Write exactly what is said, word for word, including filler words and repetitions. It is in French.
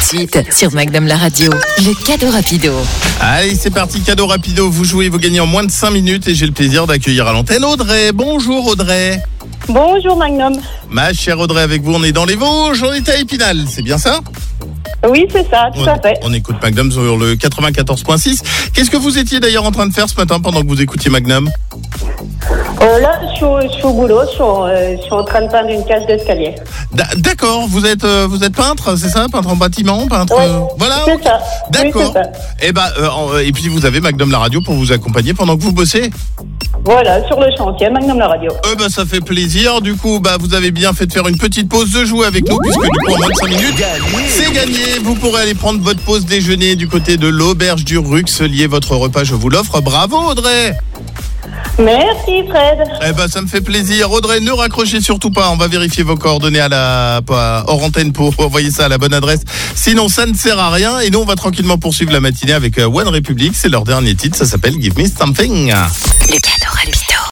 de suite sur Magnum la radio, le cadeau rapido. Allez, c'est parti, cadeau rapido. Vous jouez, vous gagnez en moins de cinq minutes et j'ai le plaisir d'accueillir à l'antenne Audrey. Bonjour Audrey. Bonjour Magnum. Ma chère Audrey, avec vous, on est dans les Vosges, on est à Épinal, c'est bien ça ? Oui, c'est ça, tout on, à fait. On écoute Magnum sur le quatre-vingt-quatorze virgule six. Qu'est-ce que vous étiez d'ailleurs en train de faire ce matin pendant que vous écoutiez Magnum ? Euh, là, je suis, au, je suis au boulot, je suis, en, euh, je suis en train de peindre une cage d'escalier. D'accord, vous êtes euh, vous êtes peintre, c'est ça ? Peintre en bâtiment, peintre. Oui, euh, voilà. c'est ça. D'accord. Oui, c'est ça. Et ben euh, et puis vous avez Magnum la radio pour vous accompagner pendant que vous bossez. Voilà, sur le chantier, Magnum la radio. Euh, bah, ça fait plaisir. Du coup, bah, vous avez bien fait de faire une petite pause, de jouer avec nous, puisque du coup, en moins de cinq minutes, c'est gagné. Vous pourrez aller prendre votre pause déjeuner du côté de l'Auberge du Ruxelier. Votre repas, je vous l'offre. Bravo, Audrey. Merci, Fred. Eh ben, ça me fait plaisir. Audrey, ne raccrochez surtout pas. On va vérifier vos coordonnées à la, pas, hors antenne pour envoyer ça à la bonne adresse. Sinon, ça ne sert à rien. Et nous, on va tranquillement poursuivre la matinée avec One Republic. C'est leur dernier titre. Ça s'appelle Give Me Something. Le cadeau rapido.